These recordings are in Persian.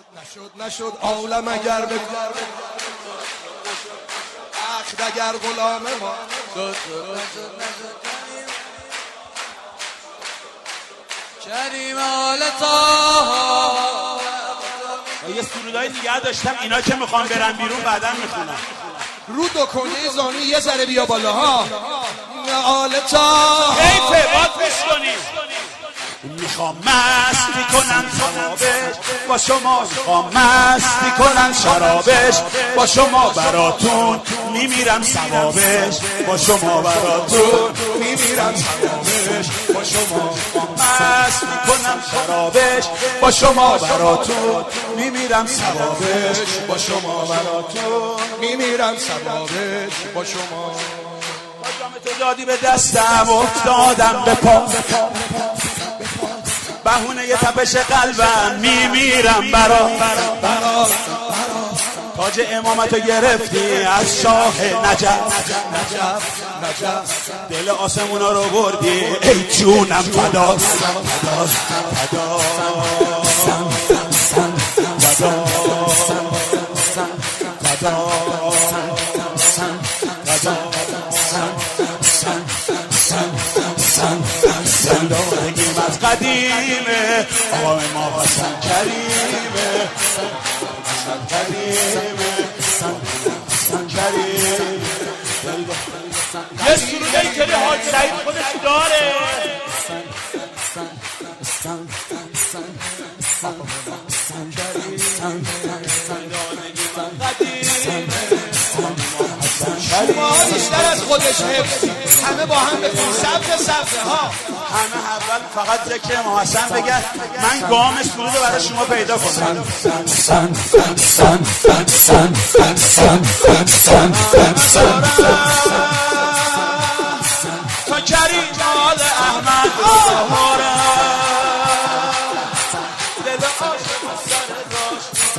نشد عالم اگر به عقد اگر غلام ما کریم آل طه. یه سرودای دیگه داشتم اینا که میخوام برن بیرون بعدا میخونم. رو دو کنه زانو یه ذره بیا بالا ها. آل طه حیفه باید پیش کنیم. میخوام مستی کنم شرابش با شما، میخوام مستی کنم شرابش با شما، براتون میمیرم ثوابش با شما، براتون میمیرم ثوابش با شما. مستی کنم شرابش با شما، براتون میمیرم ثوابش با شما، براتون میمیرم ثوابش با شما. جام تو دادی به دستم افتادم به پا، بهونه یه تپش قلبم میمیرم برا تاج امامتو گرفتی از شاه نجف، دل آسمونا رو بردی ای جونم فدا. زندگیم از قدیمه آقا ما حسن کریمه، حسن کریمه. یه سروده ای که حاج سعید خودش داره. شما بیشتر از خودش حفظ، همه با هم بخون صفحه ها. همه اول فقط ذکر امام حسن بگن، من گام سروده برای شما پیدا کنم. تا کریم آل احمد آهارم، دل عاشق سر داشت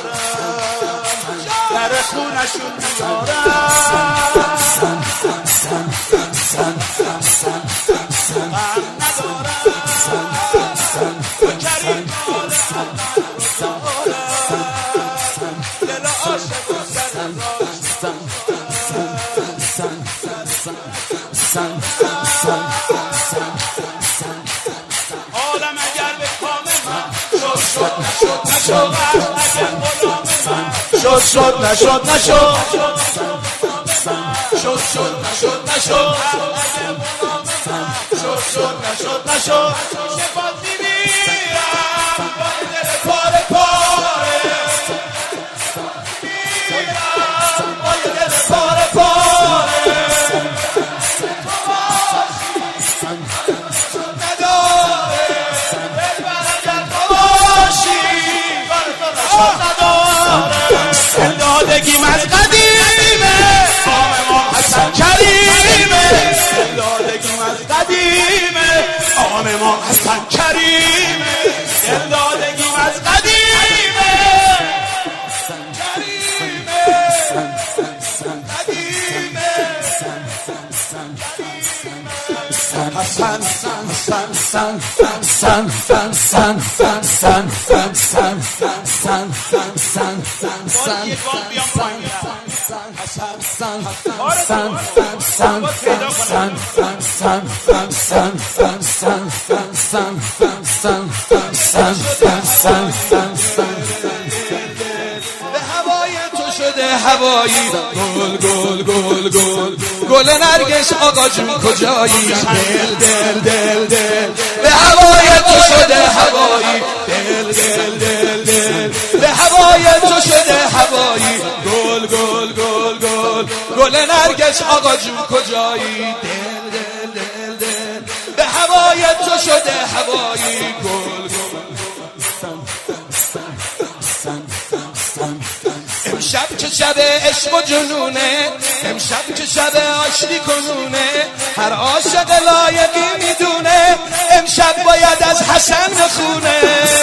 در خونشون میارم. عالم اگر به کام من شد نشد شفاعت میمیرم با دل پاره پاره، میمیرم با دل پاره پاره. نداره دل برگر باشی نداره، دادگیم از قدیمه امام حسن کریمه، دادگیم از قدیمه امام حسن کریمه، دادگیم از قدیمه به هوای تو شده هوایی، گل گل گل گل گل نرگس آقا جون کجایی؟ دل دل دل دل به هوای تو شده هوایی، دل دل دل دل به هوای تو شده هوایی، گل گل گل گل گل نرگس آقا جون کجایی؟ دل دل دل دل به هوای تو شده هوایی، گل گل. امشب که شب عشق و جنونه، امشب که شب آشتی کنونه، هر عاشق لایقی میدونه امشب باید از حسن بخونه.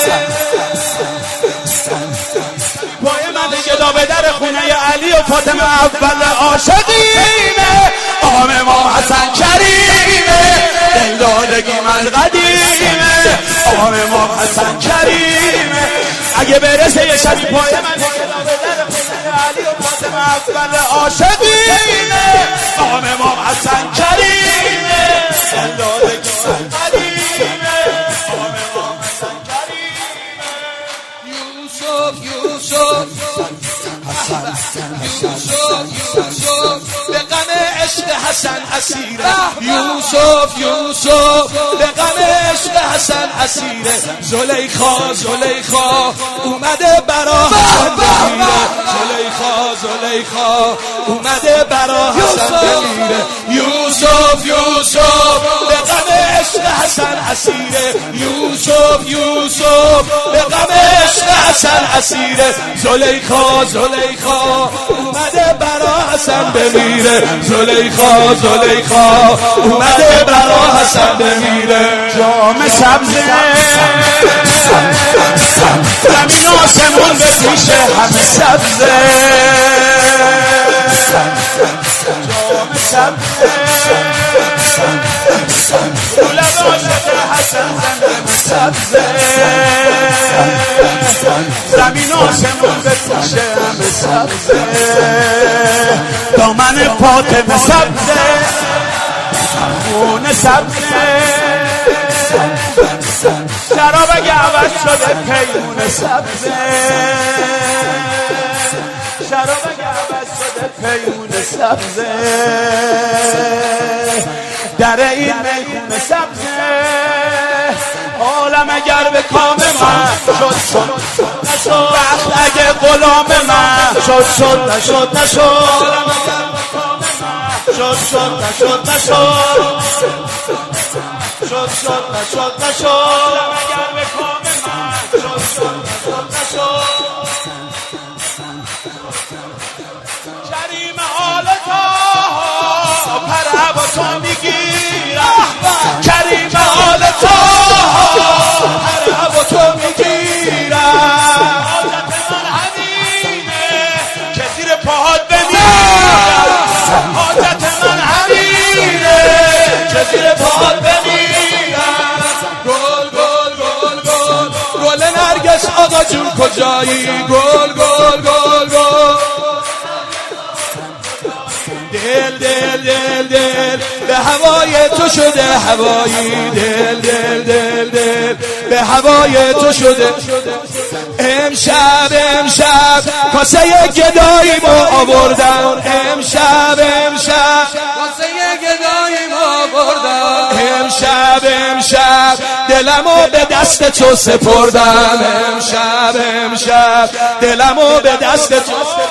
پای من گدا به در خونه علی و فاطمه اول عاشقینه، امام حسن کریمه، دل دادگیم از قدیمه امام حسن کریمه. اگه برسه یه شبی پای من کتاب در خونه علی و فاطمه اول عاشقینه آقام امام حسن کریمه دلداده قدیمه آقام امام حسن کریمه یوسف به غم عشق حسن اسیره یوسف به غم عشق حسن اسیره زلیخا اومده برا حسن بمیره زلیخا اومده برا حسن بمیره یوسف به غم عشق حسن اسیره یوسف به غم عشق حسن اسیره زلیخا اومده برا حسن بمیره زلیخا اومده برا حسن بمیره جام سبزه زمین آسمون به پیش همه سبزه جام سبزه دولت عاشق حسن زمین سبزه زمین آسمون به پیش همه سبزه دامن فاطمه سبزه خون سبزه شراب عوض شده پیمون سبزه شراب عوض شده پیمون سبزه در این میخون سبزه عالم اگر به کام من شد نشد وقت اگه غلام من شد نشد اگر به کام من شد کریم آل طاها پر هوا تو میگیرم کریم آل طاها پر هوا تو میگیرم حاجت من همینه که زیر پاهات بمیرم حاجت من همینه که زیر پاهات بمیرم گل نرگس آقا جون کجایی گل دل به هوای تو شده هوایی دل به هوای تو شده امشب کاسه گدایی ما آوردم امشب واسه گدایی ما بردم امشب دلمو به دست تو سپردم امشب دلمو به دست تو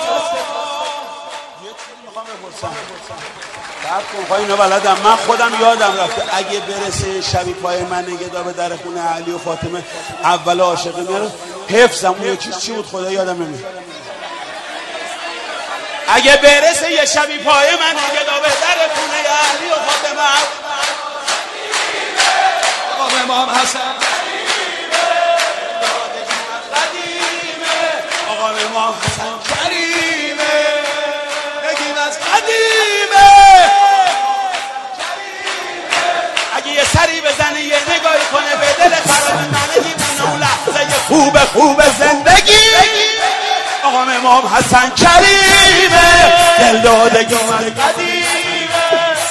اینا بلدم من خودم یادم رفته اگه برسه شبی پای من نگهدار به در خونه علی و فاطمه اول عاشقی میاره حفظم اون یکی چی بود خدا یادم نمیاد اگه برسه یه شبی پای من نگهدار به در خونه علی و فاطمه آقام امام حسن آقام امام حسن کریمه نگیم از اگه یه سری بزنه یه نگاهی کنه به دل خراب من دیوونه اون لحظه خوب زندگی آقام امام حسن کریمه دل دادگی من قدیمه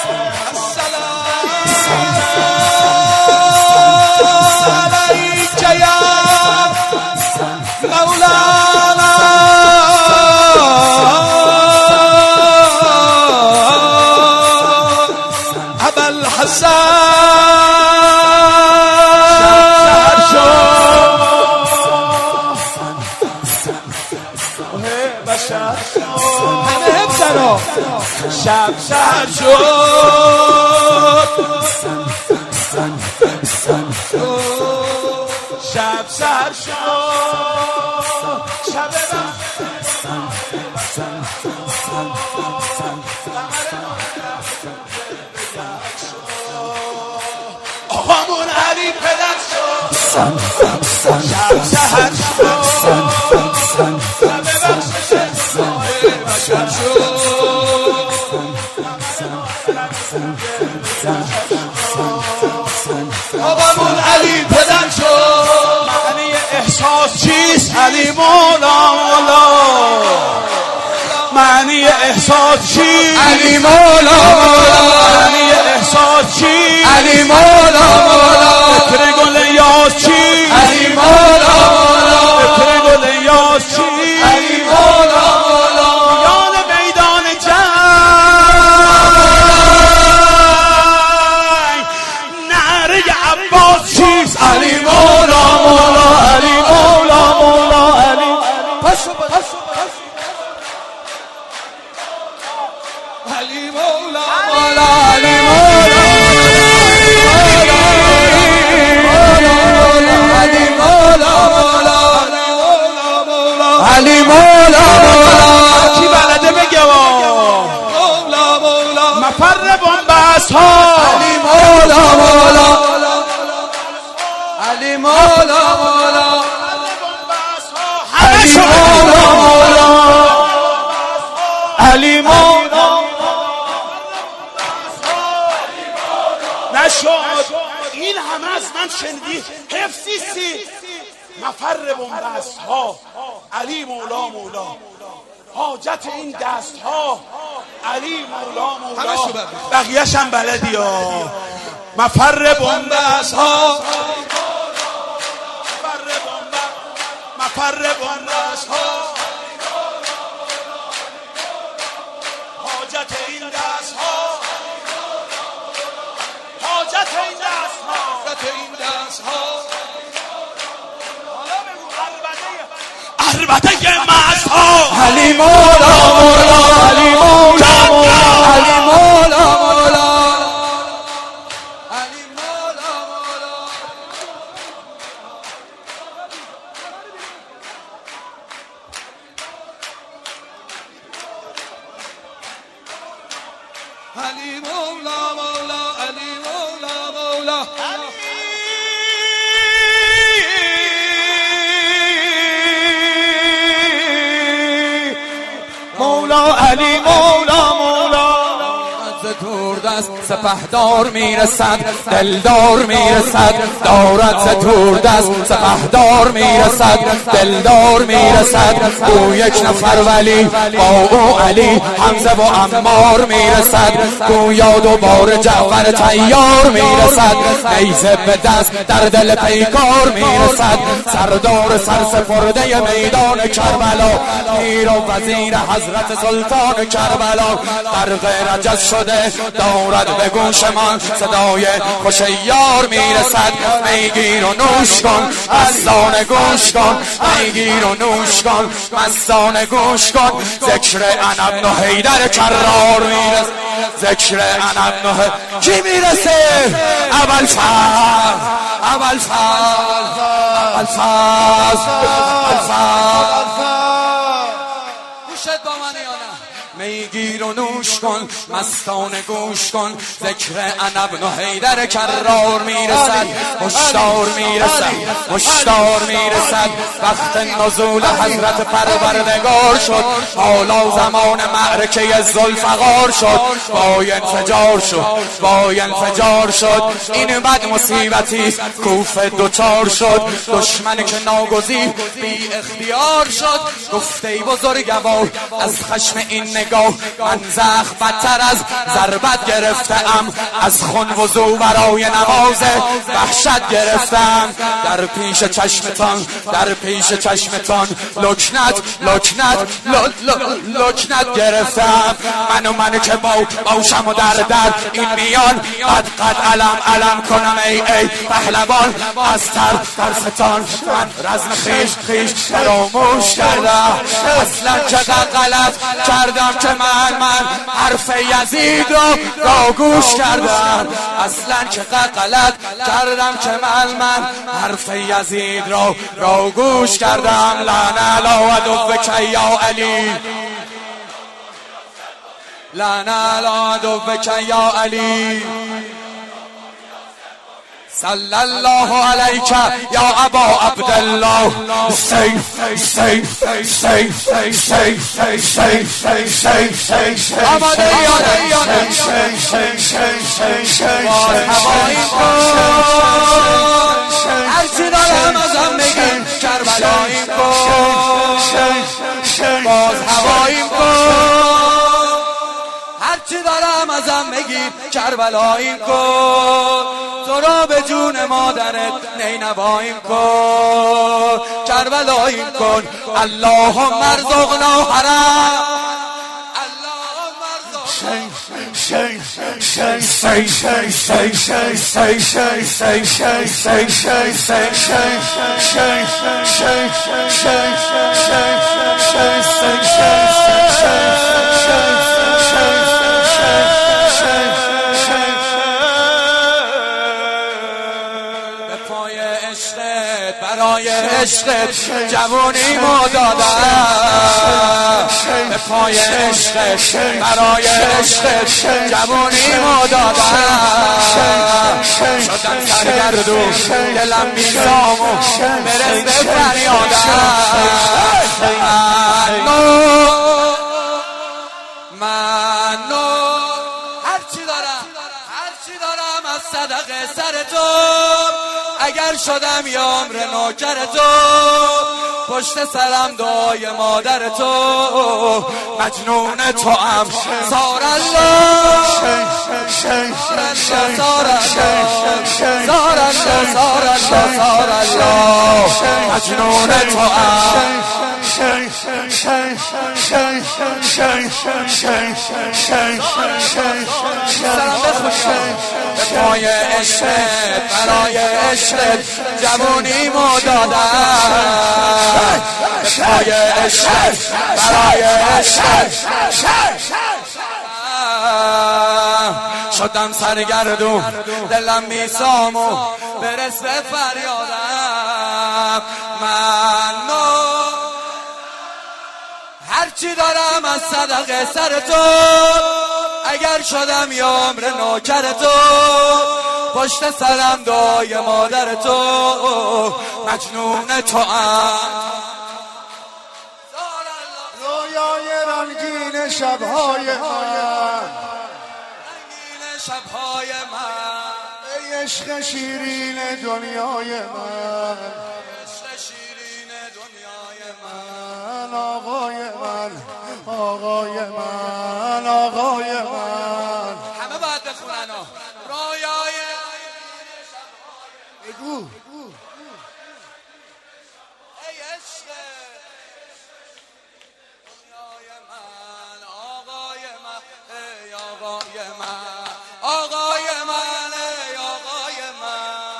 السلام علیک یا مولانا شب سر شد شب سر شد شب آقامون علی پدر شد شب سر شد شب آقامون علی پدر شد معنی احساس چی چیست علی مولا مولا معنی احساس چیست علی مولا مولا معنی احساس چیست علی مولا مولا فکر گل یاس چیست علی مولا مولا فکر گل یاس چیست علی مولا مولا یاد میدان جنگ نعره عباس چیست علی مولا مولا علی مولا مولا علی علی مولا مولا علی مولا علی مولا مولا کی بلده بگه مولا مولا مفر بنبست ها علی مولا مولا علی مولا مولا علی مولا مولا علی مولا نشد این همه از من شنیدی حفظیستی مفر بنبست ها علی مولا مولا حاجت این دست ها علی مولا مولا بقیه‌ش هم بلدی ها مفر بنبست ها مفر بنبست ها حاجت این دست ها حاجت این دست ها حاجت این دست ها عربده مست ها علی مولا مولا علی مولا مولا علی مولا مولا علی مولا مولا علی مولا مولا علی مولا مولا مولا علی مولا مولا ز تور دست سپهدار میرسد دلدار میرسد دارد ز تور دست سپهدار میرسد دلدار میرسد او یک نفر ولی با او علی حمزه و عمار میرسد گویا دوباره جعفر طیار میرسد نیزه به دست در دل پیکار میرسد سردار سرسپرده میدان کربلا پیر و وزیر حضرت سلطان کربلا برق رجز شده دارد به گوش من صدای خوش یار میرسد میگیر و نوش کن مستانه گوش کن میگیر و نوش کن مستانه گوش کن ذکر انا ابن حیدر کرار میرسد ذکر انا ابن کی میرسه اول فاز اول فاز اول فاز اول فاز گوشت با من یا نه میگیر و نوش کن مستانه گوش کن ذکر انا ابن حیدر کرار میرسد مشتار میرسد مشتار میرسد وقت نزول حضرت پروردگار شد حالا زمان معرکه ذوالفقار شد با انفجار شد با انفجار شد این بد مصیبتی کوفه دوچار شد دشمن که ناگزیر بی اختیار شد گفته بزرگوار از خشم این نگاه من زخم بدتر از ضربت گرفتم از خون وضو برای نماز وحشت گرفتم در پیش چشمتان در پیش چشمتان لکنت لکنت لکنت گرفتم من که باشم و در این میان قد علم کنم ای پهلوان از ترستان من رزم خیش فراموش کردم اصلا چقدر غلط کردم که من حرف یزید را گوش کردم اصلا چقدر غلط کردم که من حرف یزید را گوش کردم لعن علی عدوک یا علی لعن علی عدوک یا علی صلی الله علیک یا ابا عبدالله آماده هرچی دارم از ازم بگیر کربلاییم کن باز هواییم کن هرچی دارم ازم بگیر کربلاییم کن تو را به جون مادرت نینواییم کن کربلاییم کن اللهم ارزقنا حرم برای عشقت جوونیمو دادم به پای عشقت برای عشقت جوونیمو دادم شدم سرگردون دلم میزامو برس به فریادم منو هرچی دارم از صدقه سر تو اگر شدم یا عمر نوکر تو پشت سرم دعای مادر تو مجنون تو ام سار الله سار الله مجنون تو ام به پای عشقت برای عشقت جوونیمو دادم به پای عشقت برای عشقت شدم سرگردون دلم میسامو برس به فریادم منو هرچی دارم از صدقه سر تو اگر شدم یا عمر نوکر تو پشت سرم دعای مادر تو مجنون تو ام رویای رنگین شبهای من ای عشق شیرین دنیای من آقای من همه باید بخونن رویای بگو ای عشق دنیای من آقای من ای آقای من آقای من ای آقای من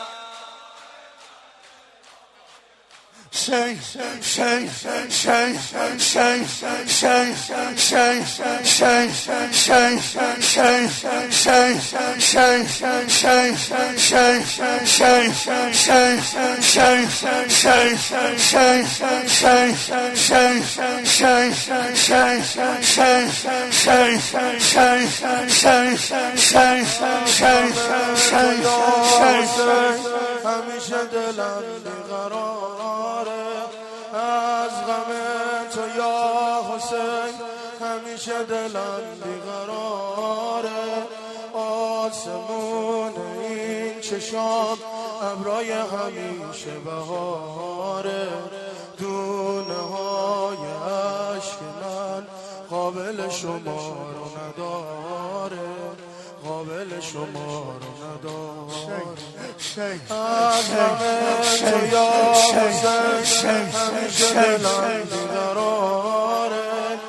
همیشه دلم بیقراره از غم تو یا حسین همیشه دلم بیقراره آسمون این چشام ابرای همیشه بهاره دونه های عشق من قابل شمار نداره قابل شمار نداره از همه تو یا حسین همیشه دلم بیقراره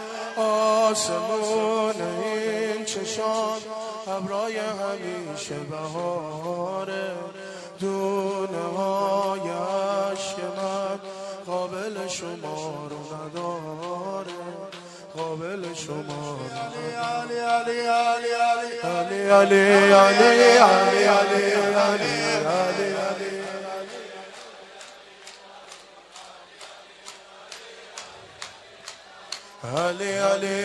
آسمون این چشام ابرای همیشه بهاره دونه های عشق من قابل شمار نداره قابل شمار علی علی علی علی علی علی علی علی علی علی علی علی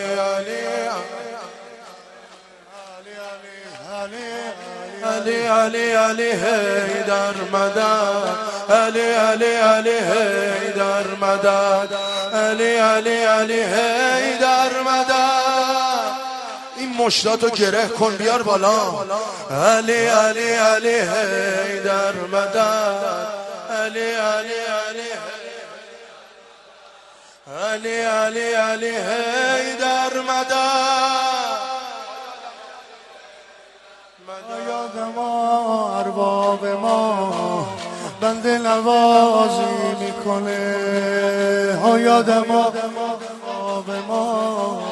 علی علی علی حیدر مدد علی علی علی حیدر مدد علی علی علی حیدر مدد این مشتاتو گره کن بیار بالا علی علی علی حیدر مدد علی علی علی علی علی علی حیدر مدد یاد ما ارباب ما بنده نوازی میکنه ها یاد ما ارباب ما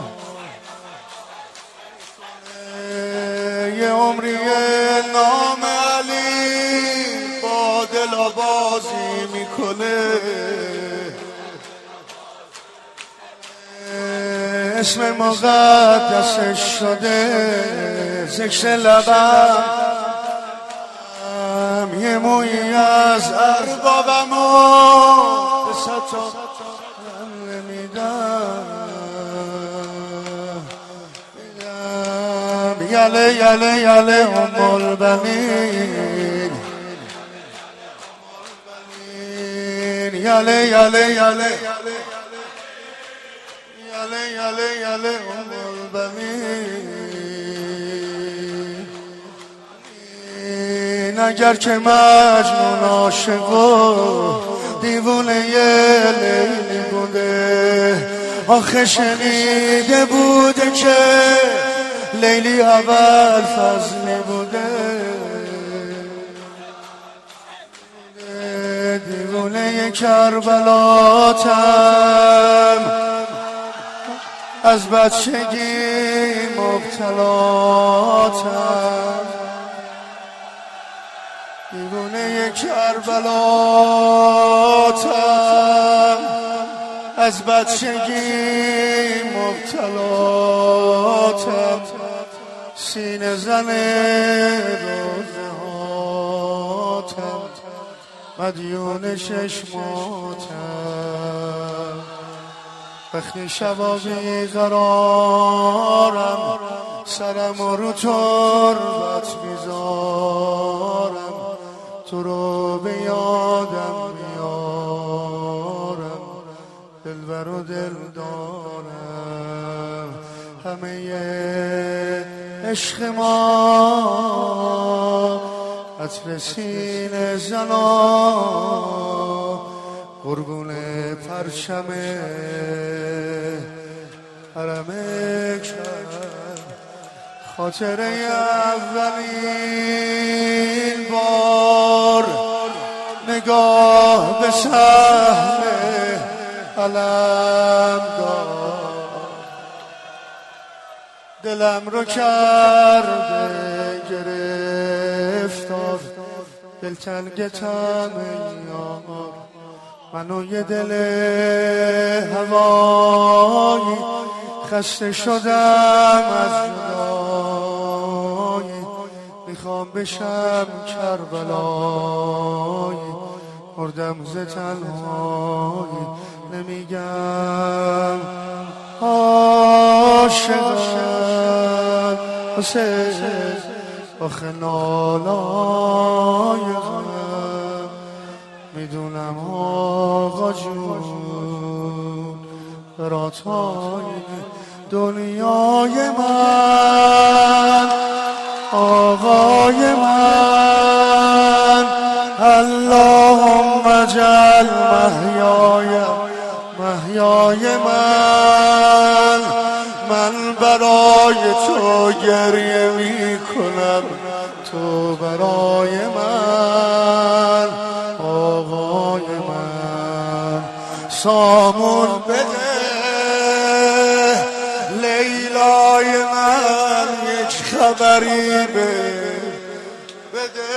یه عمری نام علی با دل بازی میکنه اسم مقدسش شده ذکر لبم یه مویی از اربابمو به ستا نمیدم یله یله یله ام البنین یله یله یله یله یله یله ام البنین اگر که مجنون عاشق و دیوونه یه لیلی بوده آخه شنیده بوده که لیلی اول فضلی بوده دیوونه کربلاتم از بچگی مبتلاتم دیوونه کربلاتم از بچگی مبتلاتم سینه زن روزه هاتم مدیون چشماتم وقتی شبا بیقرارم سرم رو تربت میذارم تو رو به یادم میارم دلبر و دل دارم همه عشق ما عطر سینه زنا قربون پرچم حرم کرد خاطره اولین بار نگاه به صحنه علمدار دلم رو کرده گرفتار دلتنگتم یار منو یه دل هوایی خسته شدم از جدایی میخوام بشم کربلایی مردم ز تنهایی نمیگم عاشقم حسین آخه نالای غم میدونم آقا جون براتای دنیای من آقای من اللهم اجعل محیای من برای تو گریه میکنم تو برای من آقای من سامون بده لیلای من یک خبری بده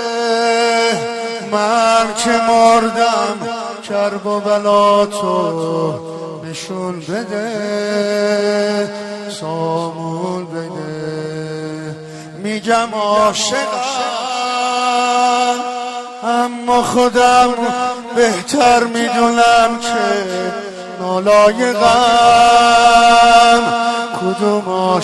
من که مردم کرب و بلا تو نشون بده سامون بده میگم عاشقم اما خودم بهتر میدونم که نالایقم کدوم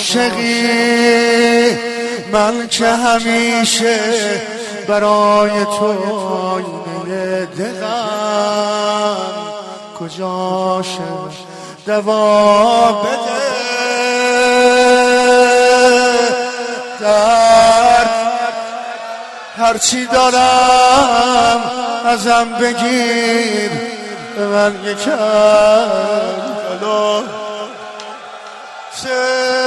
عاشقی من که همیشه برای تو آینه دلم کجاشه دوا بده درد هرچی دارم ازم بگیر به من یکم